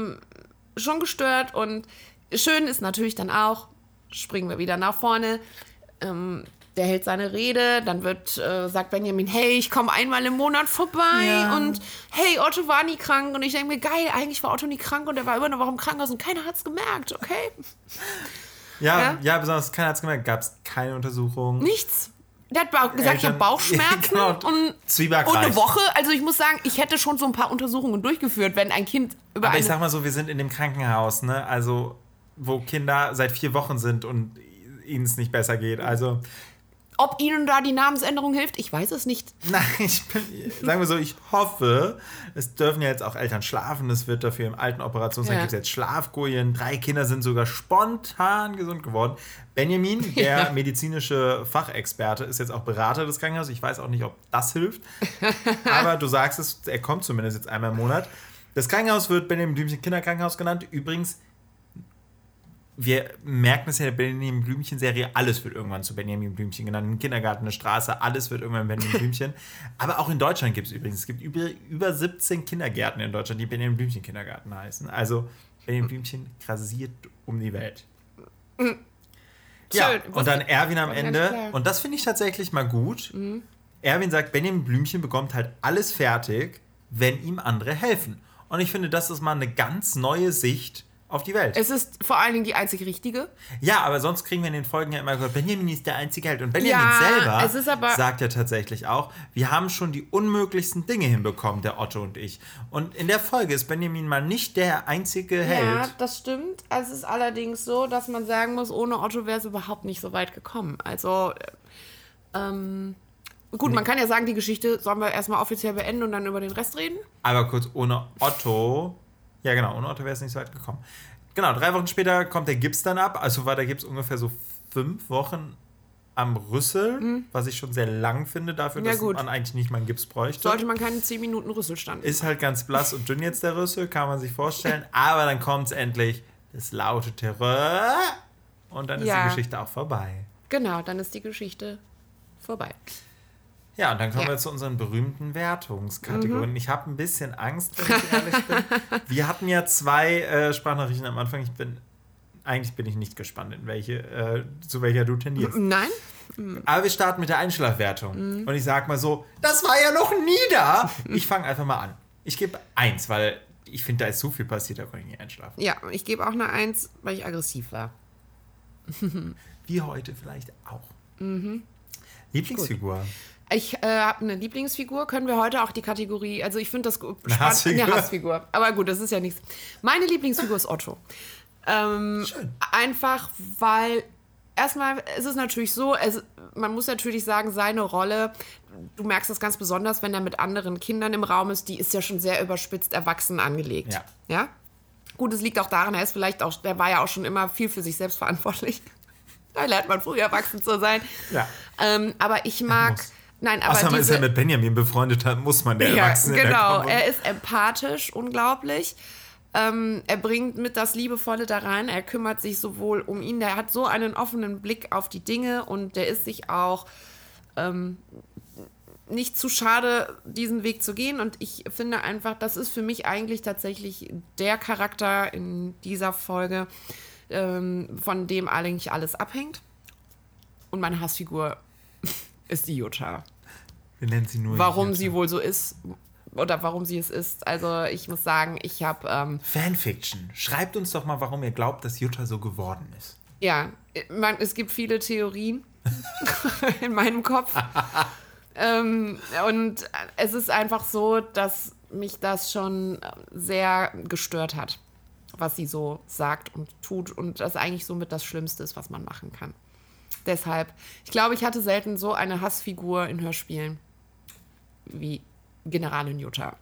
gestört. Und schön ist natürlich dann auch, springen wir wieder nach vorne, der hält seine Rede, dann sagt Benjamin, hey, ich komme einmal im Monat vorbei und hey, Otto war nie krank. Und ich denke mir, geil, eigentlich war Otto nie krank und er war über eine Woche im Krankenhaus und keiner hat es gemerkt, okay? Ja, besonders keiner hat es gemerkt. Gab es keine Untersuchung. Nichts. Der hat gesagt, ich habe Bauchschmerzen genau, und eine Woche. Also ich muss sagen, ich hätte schon so ein paar Untersuchungen durchgeführt, wenn ein Kind über Aber ich sag mal so, wir sind in dem Krankenhaus, ne? Also wo Kinder seit 4 Wochen sind und ihnen es nicht besser geht. Also ob ihnen da die Namensänderung hilft, ich weiß es nicht. Nein, sagen wir so, ich hoffe, es dürfen ja jetzt auch Eltern schlafen. Es wird dafür im alten Operationssaal gibt es jetzt Schlafkojen. 3 Kinder sind sogar spontan gesund geworden. Benjamin, der medizinische Fachexperte, ist jetzt auch Berater des Krankenhauses. Ich weiß auch nicht, ob das hilft. Aber du sagst es, er kommt zumindest jetzt einmal im Monat. Das Krankenhaus wird Benjamin Blümchen Kinderkrankenhaus genannt. Übrigens, wir merken es ja in der Benjamin Blümchen-Serie, alles wird irgendwann zu Benjamin Blümchen genannt. Ein Kindergarten, eine Straße, alles wird irgendwann Benjamin Blümchen. Aber auch in Deutschland gibt es übrigens, es gibt über 17 Kindergärten in Deutschland, die Benjamin Blümchen Kindergarten heißen. Also Benjamin Blümchen grasiert um die Welt. Ja, und dann Erwin am Ende. Und das finde ich tatsächlich mal gut. Erwin sagt, Benjamin Blümchen bekommt halt alles fertig, wenn ihm andere helfen. Und ich finde, das ist mal eine ganz neue Sicht auf die Welt. Es ist vor allen Dingen die einzig richtige. Ja, aber sonst kriegen wir in den Folgen ja immer gesagt, Benjamin ist der einzige Held. Und Benjamin selber sagt ja tatsächlich auch, wir haben schon die unmöglichsten Dinge hinbekommen, der Otto und ich. Und in der Folge ist Benjamin mal nicht der einzige Held. Ja, das stimmt. Es ist allerdings so, dass man sagen muss, ohne Otto wäre es überhaupt nicht so weit gekommen. Also, gut, man kann ja sagen, die Geschichte sollen wir erstmal offiziell beenden und dann über den Rest reden. Aber kurz, ohne Otto... Ja, genau, ohne Otto wäre es nicht so weit gekommen. Genau, 3 Wochen später kommt der Gips dann ab. Also war der Gips ungefähr so 5 Wochen am Rüssel, was ich schon sehr lang finde, dafür, dass man eigentlich nicht mal einen Gips bräuchte. Sollte man keinen 10 Minuten Rüsselstand. Ist halt ganz blass und dünn jetzt der Rüssel, kann man sich vorstellen. Aber dann kommt es endlich, das laute Terror und dann ist die Geschichte auch vorbei. Genau, dann ist die Geschichte vorbei. Ja, und dann kommen wir zu unseren berühmten Wertungskategorien. Ich habe ein bisschen Angst, wenn ich ehrlich bin. Wir hatten ja 2 Sprachnachrichten am Anfang. Eigentlich bin ich nicht gespannt, zu welcher du tendierst. Nein. Aber wir starten mit der Einschlafwertung. Und ich sag mal so, das war ja noch nie da. Ich fange einfach mal an. Ich gebe 1, weil ich finde, da ist so viel passiert, da kann ich nicht einschlafen. Ja, ich gebe auch eine 1, weil ich aggressiv war. Wie heute vielleicht auch. Lieblingsfigur? Ich habe eine Lieblingsfigur. Können wir heute auch die Kategorie, also ich finde das spannend. Hassfigur? Eine Hassfigur. Aber gut, das ist ja nichts. Meine Lieblingsfigur ist Otto. Einfach, weil erstmal ist es natürlich so, man muss natürlich sagen, seine Rolle, du merkst das ganz besonders, wenn er mit anderen Kindern im Raum ist, die ist ja schon sehr überspitzt erwachsen angelegt. Ja? Gut, es liegt auch daran, der war ja auch schon immer viel für sich selbst verantwortlich. Da lernt man früh erwachsen zu sein. Ja. Aber ich mag... Nein, aber außer man ist ja mit Benjamin befreundet, dann muss man der Erwachsene in der genau, Kombo. er ist empathisch, unglaublich. Er bringt mit das Liebevolle da rein. Er kümmert sich sowohl um ihn, der hat so einen offenen Blick auf die Dinge und der ist sich auch nicht zu schade, diesen Weg zu gehen. Und ich finde einfach, das ist für mich eigentlich tatsächlich der Charakter in dieser Folge, von dem eigentlich alles abhängt. Und meine Hassfigur ist die Jutta. Wir nennen sie nur Warum Jutta. sie wohl so ist oder warum sie es ist. Also ich muss sagen, ich habe... Fanfiction. Schreibt uns doch mal, warum ihr glaubt, dass Jutta so geworden ist. Ja, es gibt viele Theorien in meinem Kopf. Und es ist einfach so, dass mich das schon sehr gestört hat, was sie so sagt und tut. Und das eigentlich somit das Schlimmste ist, was man machen kann. Deshalb, ich glaube, ich hatte selten so eine Hassfigur in Hörspielen wie Generalin Jutta.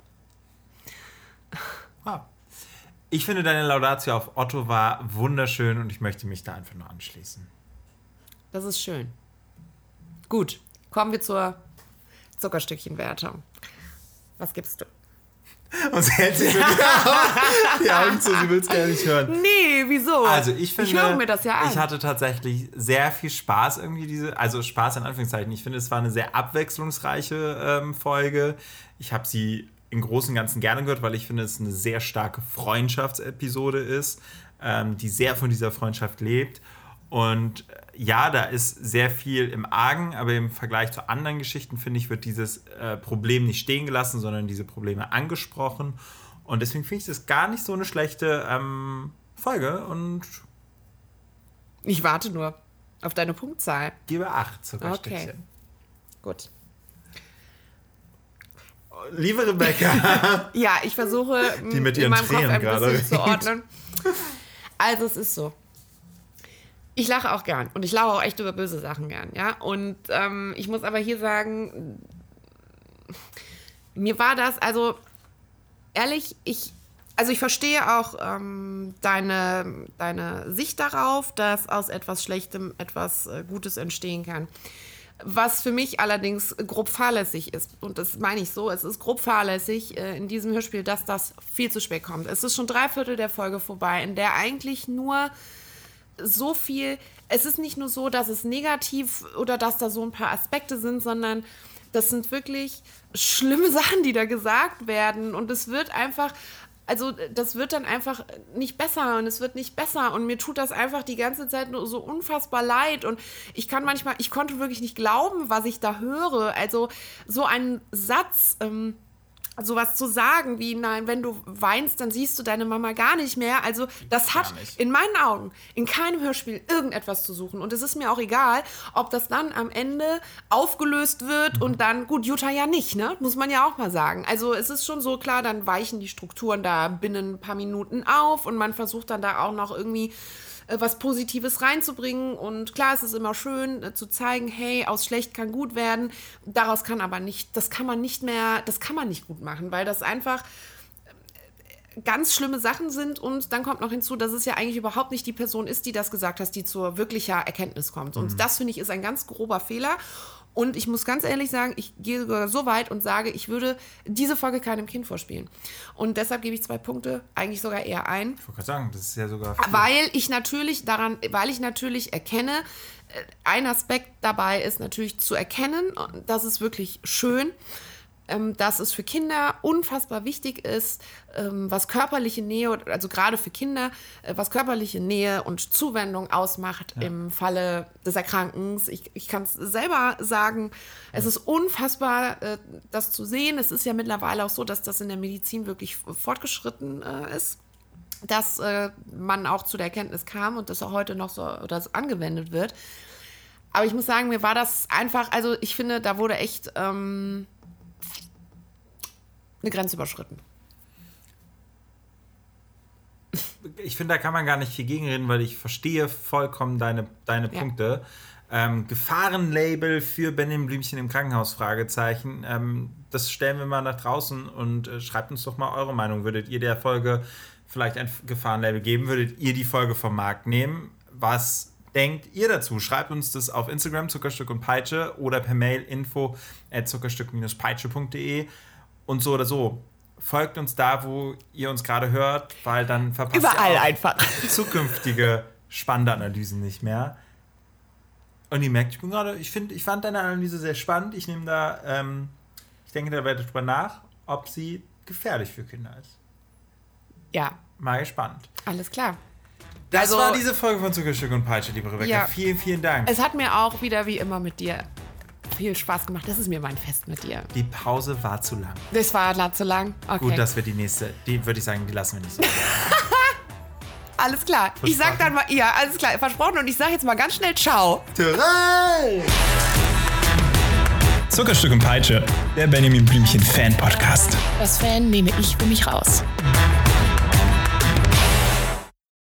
Wow. Ich finde, deine Laudatio auf Otto war wunderschön und ich möchte mich da einfach nur anschließen. Das ist schön. Gut, kommen wir zur Zuckerstückchenwertung. Was gibst du? Und sie hält sich so die Augen zu, sie will es gar nicht hören. Nee, wieso? Also ich finde, ich höre mir das ja an. Ich hatte tatsächlich sehr viel Spaß irgendwie also Spaß in Anführungszeichen. Ich finde, es war eine sehr abwechslungsreiche Folge. Ich habe sie im Großen und Ganzen gerne gehört, weil ich finde, es eine sehr starke Freundschaftsepisode ist, die sehr von dieser Freundschaft lebt. Und ja, da ist sehr viel im Argen, aber im Vergleich zu anderen Geschichten, finde ich, wird dieses Problem nicht stehen gelassen, sondern diese Probleme angesprochen. Und deswegen finde ich das gar nicht so eine schlechte Folge und ich warte nur auf deine Punktzahl. gebe 8 Zuckerstückchen. Okay, gut. Liebe Rebecca. Ja, ich versuche Die mit in ihren meinem Kopf Tränen ein gerade bisschen zu ordnen. Also es ist so. Ich lache auch gern und ich lache auch echt über böse Sachen gern, ja. Und ich muss aber hier sagen, mir war das, also ehrlich, ich verstehe auch deine Sicht darauf, dass aus etwas Schlechtem etwas Gutes entstehen kann. Was für mich allerdings grob fahrlässig ist, und das meine ich so, es ist grob fahrlässig in diesem Hörspiel, dass das viel zu spät kommt. Es ist schon 3/4 der Folge vorbei, in der eigentlich nur so viel, es ist nicht nur so, dass es negativ oder dass da so ein paar Aspekte sind, sondern das sind wirklich schlimme Sachen, die da gesagt werden und es wird einfach, also das wird dann einfach nicht besser und es wird nicht besser und mir tut das einfach die ganze Zeit nur so unfassbar leid und ich konnte wirklich nicht glauben, was ich da höre, also so ein Satz, sowas zu sagen wie, nein, wenn du weinst, dann siehst du deine Mama gar nicht mehr. Also das hat in meinen Augen in keinem Hörspiel irgendetwas zu suchen. Und es ist mir auch egal, ob das dann am Ende aufgelöst wird und dann, gut, Jutta ja nicht, ne? Muss man ja auch mal sagen. Also es ist schon so klar, dann weichen die Strukturen da binnen ein paar Minuten auf und man versucht dann da auch noch irgendwie was Positives reinzubringen und klar, es ist immer schön zu zeigen, hey, aus schlecht kann gut werden, daraus kann aber nicht, das kann man nicht gut machen, weil das einfach ganz schlimme Sachen sind und dann kommt noch hinzu, dass es ja eigentlich überhaupt nicht die Person ist, die das gesagt hat, die zur wirklicher Erkenntnis kommt und das, finde ich, ist ein ganz grober Fehler. Und ich muss ganz ehrlich sagen, ich gehe sogar so weit und sage, ich würde diese Folge keinem Kind vorspielen. Und deshalb gebe ich 2 Punkte, eigentlich sogar eher ein. Ich wollte gerade sagen, das ist ja sogar viel. Weil ich natürlich erkenne, ein Aspekt dabei ist natürlich zu erkennen, und das ist wirklich schön, dass es für Kinder unfassbar wichtig ist, was körperliche Nähe, also gerade für Kinder, was körperliche Nähe und Zuwendung ausmacht im Falle des Erkrankens. Ich kann es selber sagen, es ist unfassbar, das zu sehen. Es ist ja mittlerweile auch so, dass das in der Medizin wirklich fortgeschritten ist, dass man auch zu der Erkenntnis kam und das auch heute noch so oder so angewendet wird. Aber ich muss sagen, mir war das einfach, also ich finde, da wurde echt eine Grenze überschritten. Ich finde, da kann man gar nicht viel gegenreden, weil ich verstehe vollkommen deine Punkte. Gefahrenlabel für Benjamin Blümchen im Krankenhaus, Fragezeichen. Das stellen wir mal nach draußen und schreibt uns doch mal eure Meinung. Würdet ihr der Folge vielleicht ein Gefahrenlabel geben? Würdet ihr die Folge vom Markt nehmen? Was denkt ihr dazu? Schreibt uns das auf Instagram, Zuckerstück und Peitsche, oder per Mail info@zuckerstück-peitsche.de. Und so oder so. Folgt uns da, wo ihr uns gerade hört, weil dann verpasst überall ihr auch einfach zukünftige spannende Analysen nicht mehr. Und ihr merkt, ich fand deine Analyse sehr spannend. Ich denke, da werde ich drüber nach, ob sie gefährlich für Kinder ist. Ja. Mal gespannt. Alles klar. Das war diese Folge von Zuckerstück und Peitsche, liebe Rebecca. Ja. Vielen, vielen Dank. Es hat mir auch wieder, wie immer, mit dir viel Spaß gemacht. Das ist mir mein Fest mit dir. Die Pause war zu lang. Das war zu lang? Okay. Gut, dass wir die würde ich sagen, die lassen wir nicht so. Alles klar. Ich sag dann mal, ja, alles klar, versprochen. Und ich sag jetzt mal ganz schnell Ciao. Terei! Zuckerstück und Peitsche, der Benjamin Blümchen Fan-Podcast. Das Fan nehme ich für mich raus.